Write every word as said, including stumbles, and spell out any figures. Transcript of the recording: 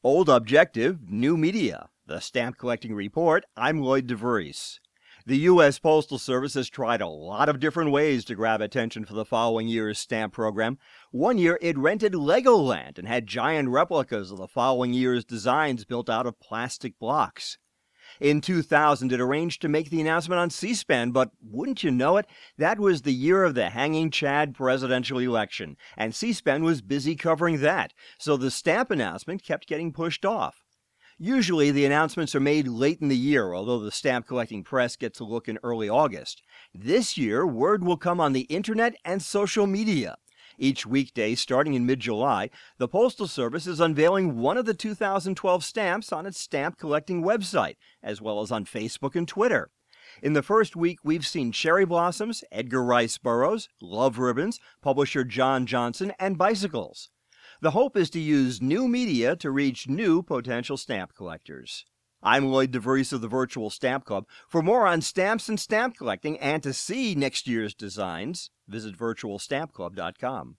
Old Objective, New Media. The Stamp Collecting Report. I'm Lloyd DeVries. The U S Postal Service has tried a lot of different ways to grab attention for the following year's stamp program. One year, it rented Legoland and had giant replicas of the following year's designs built out of plastic blocks. In two thousand, it arranged to make the announcement on C-SPAN, but wouldn't you know it, that was the year of the Hanging Chad presidential election, and C-SPAN was busy covering that, so the stamp announcement kept getting pushed off. Usually, the announcements are made late in the year, although the stamp collecting press gets a look in early August. This year, word will come on the internet and social media. Each weekday, starting in mid-July, the Postal Service is unveiling one of the two thousand twelve stamps on its stamp collecting website, as well as on Facebook and Twitter. In the first week, we've seen cherry blossoms, Edgar Rice Burroughs, love ribbons, publisher John Johnson, and bicycles. The hope is to use new media to reach new potential stamp collectors. I'm Lloyd DeVries of the Virtual Stamp Club. For more on stamps and stamp collecting and to see next year's designs, visit virtual stamp club dot com.